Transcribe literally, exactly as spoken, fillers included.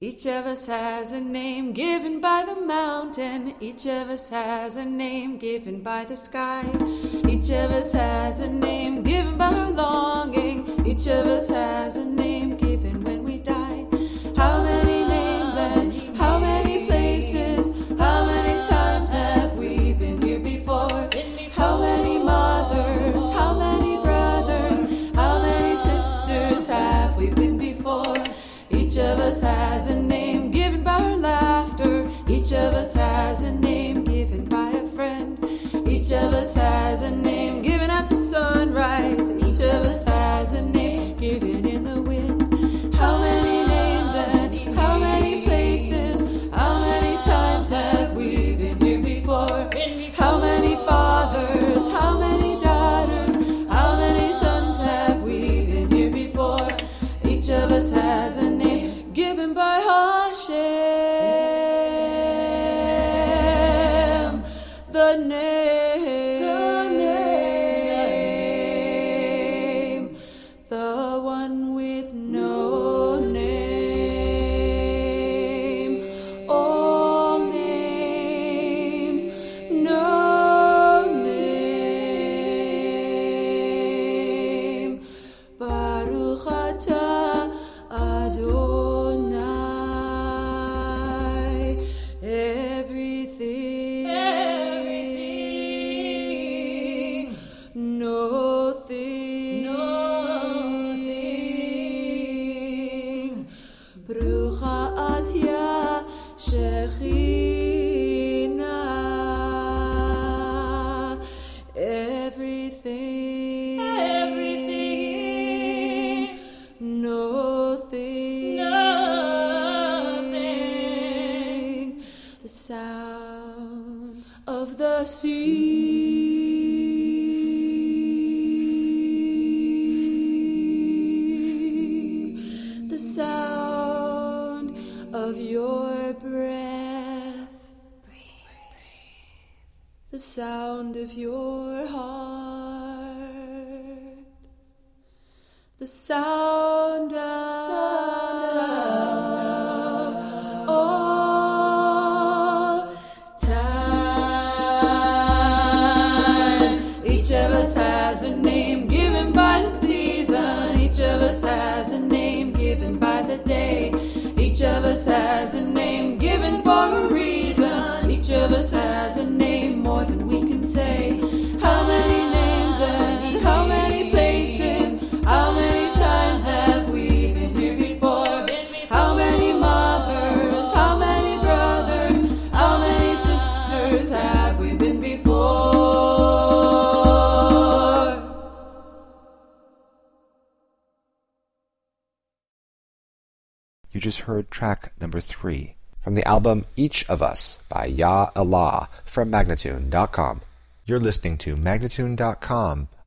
Each of us has a name given by the mountain. Each of us has a name given by the sky. Each of us has a name given by our longing. Each of us has a name given when we die. How many names and how many places? How many times have we been here before? How many mothers? How many brothers? How many sisters have we been before? Each of us has a name given by our laughter. Each of us has a name given by a friend. Each of us has a name given at the sunrise. Each of us has a name given in the wind. How many names and how many places? How many times have we been here before? How many fathers? How many daughters? How many sons have we been here before? Each of us has a name given by Hashem, the name, the name, the one with no name, all names, no name, Baruch atah Adonai, everything, everything, nothing, nothing, Brucha atya Shekhinah, everything, everything, nothing, nothing, the sound of the sea, the sound of your breath, the sound of your heart, the sound of all time. Each of us has a name given by the season. Each of us has a name given by the day. Each of us has a name given for a reason. Each of us has a name more than we can say. How many names and how many places? How many times have we been here before? How many mothers? How many brothers? How many sisters have we been before? You just heard track number three from the album Each of Us by Ya Allah from Magnatune dot com. You're listening to Magnatune dot com,